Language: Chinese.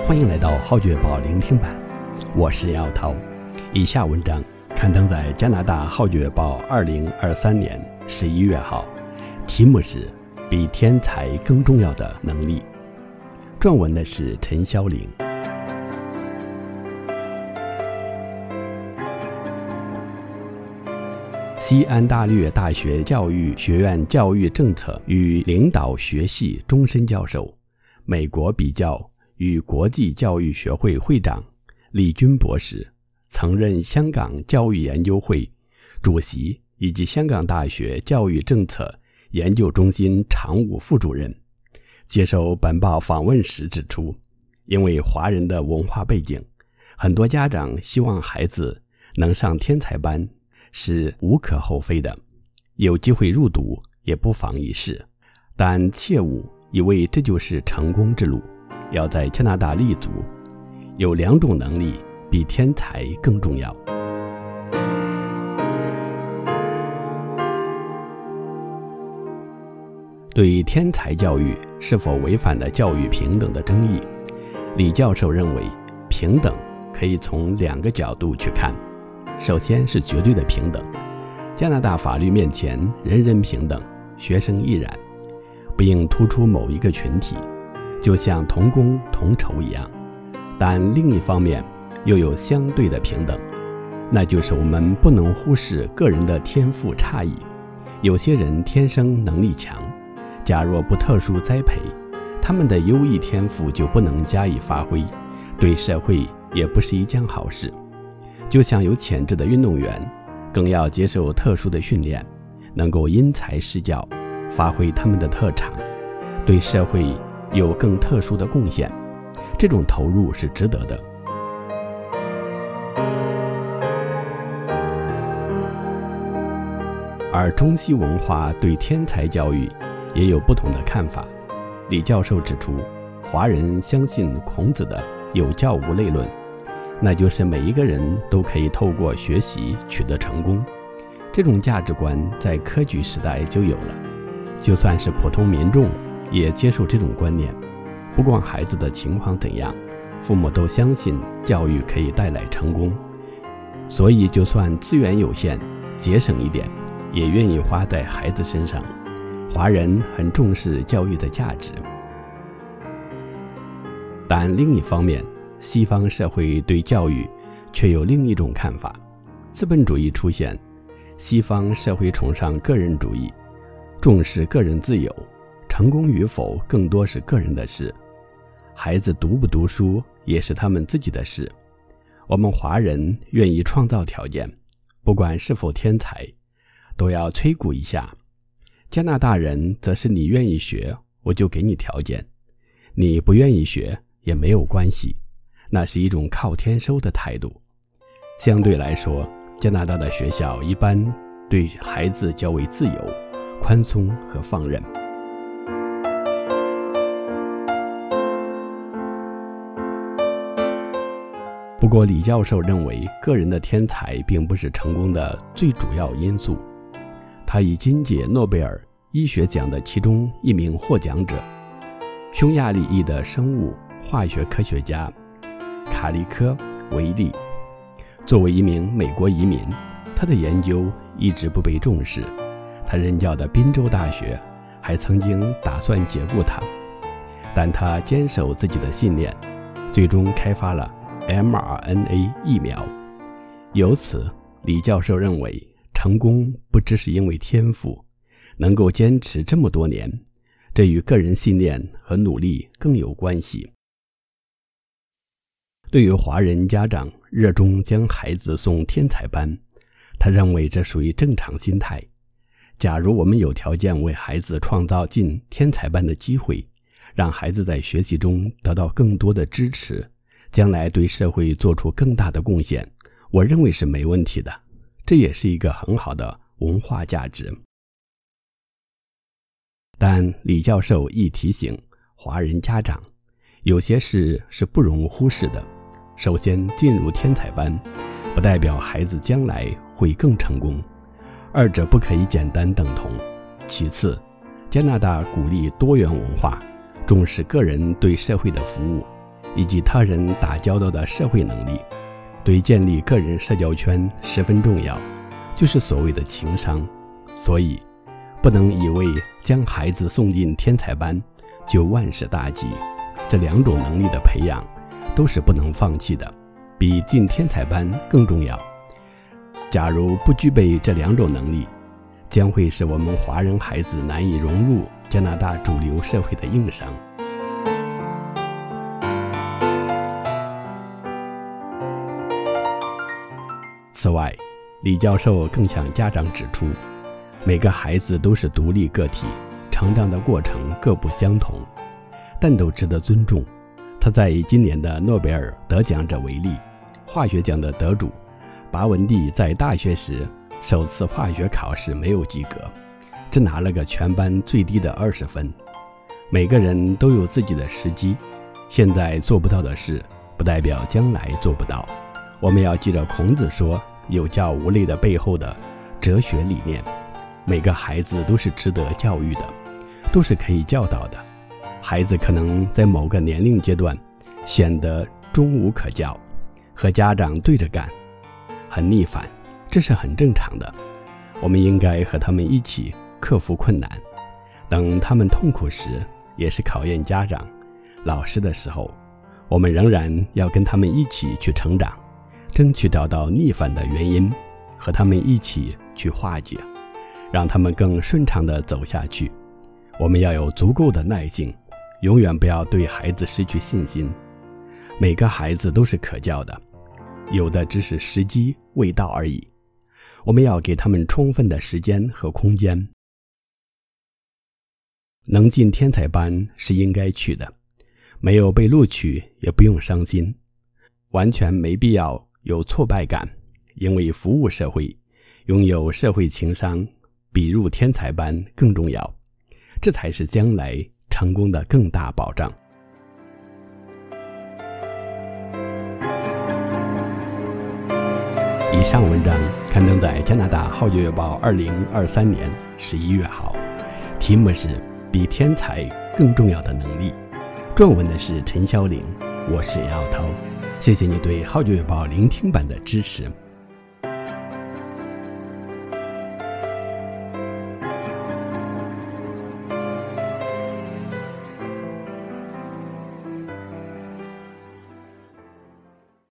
欢迎来到浩月报聆听版，我是姚涛。以下文章刊登在加拿大浩月报2023年11月号，题目是比天才更重要的能力。撰文的是陈霄玲。西安大略大学教育学院教育政策与领导学系终身教授、美国比较与国际教育学会会长李军博士，曾任香港教育研究会主席以及香港大学教育政策研究中心常务副主任。接受本报访问时指出，因为华人的文化背景，很多家长希望孩子能上天才班是无可厚非的，有机会入读也不妨一试，但切勿以为这就是成功之路。要在加拿大立足，有两种能力比天才更重要。对于天才教育是否违反了教育平等的争议，李教授认为，平等可以从两个角度去看。首先是绝对的平等，加拿大法律面前人人平等，学生亦然，不应突出某一个群体，就像同工同酬一样。但另一方面又有相对的平等，那就是我们不能忽视个人的天赋差异。有些人天生能力强，假若不特殊栽培，他们的优异天赋就不能加以发挥，对社会也不是一件好事。就像有潜质的运动员，更要接受特殊的训练，能够因材施教，发挥他们的特长，对社会有更特殊的贡献，这种投入是值得的。而中西文化对天才教育也有不同的看法。李教授指出，华人相信孔子的有教无类论，那就是每一个人都可以透过学习取得成功。这种价值观在科举时代就有了，就算是普通民众也接受这种观念。不管孩子的情况怎样，父母都相信教育可以带来成功，所以就算资源有限，节省一点，也愿意花在孩子身上。华人很重视教育的价值。但另一方面，西方社会对教育却有另一种看法。资本主义出现，西方社会崇尚个人主义，重视个人自由，成功与否更多是个人的事，孩子读不读书也是他们自己的事。我们华人愿意创造条件，不管是否天才，都要吹鼓一下。加拿大人则是你愿意学，我就给你条件，你不愿意学也没有关系，那是一种靠天收的态度。相对来说，加拿大的学校一般对孩子较为自由、宽松和放任。不过李教授认为，个人的天才并不是成功的最主要因素。他以今届诺贝尔医学奖的其中一名获奖者，匈牙利裔的生物化学科学家卡利科为例。作为一名美国移民，他的研究一直不被重视。他任教的宾州大学还曾经打算解雇他，但他坚守自己的信念，最终开发了 mRNA 疫苗。由此，李教授认为，成功不只是因为天赋，能够坚持这么多年，这与个人信念和努力更有关系。对于华人家长热衷将孩子送天才班，他认为这属于正常心态。假如我们有条件为孩子创造进天才班的机会，让孩子在学习中得到更多的支持，将来对社会做出更大的贡献，我认为是没问题的。这也是一个很好的文化价值。但李教授亦提醒华人家长，有些事是不容忽视的。首先，进入天才班不代表孩子将来会更成功，二者不可以简单等同。其次，加拿大鼓励多元文化，重视个人对社会的服务， 以及他人打交道的社会能力，对建立个人社交圈十分重要，就是所谓的情商。所以不能以为将孩子送进天才班就万事大吉，这两种能力的培养都是不能放弃的，比进天才班更重要。假如不具备这两种能力，将会是我们华人孩子难以融入加拿大主流社会的硬伤。此外，李教授更向家长指出，每个孩子都是独立个体，成长的过程各不相同，但都值得尊重。他在以今年的诺贝尔得奖者为例，化学奖的得主拔文蒂在大学时首次化学考试没有及格，只拿了个全班最低的20分。每个人都有自己的时机，现在做不到的事，不代表将来做不到。我们要记着孔子说有教无类的背后的哲学理念。每个孩子都是值得教育的，都是可以教导的。孩子可能在某个年龄阶段显得中无可教，和家长对着干，很逆反，这是很正常的。我们应该和他们一起克服困难，等他们痛苦时，也是考验家长、老师的时候，我们仍然要跟他们一起去成长，争取找到逆反的原因，和他们一起去化解，让他们更顺畅地走下去。我们要有足够的耐性，永远不要对孩子失去信心。每个孩子都是可教的，有的只是时机未到而已。我们要给他们充分的时间和空间。能进天才班是应该去的，没有被录取也不用伤心，完全没必要有挫败感，因为服务社会，拥有社会情商比入天才班更重要，这才是将来成功的更大保障。以上文章刊登在加拿大号角月报2023年11月号，题目是比天才更重要的能力，撰文的是陈霄玲，我是杨耀涛。谢谢你对号角月报聆听版的支持。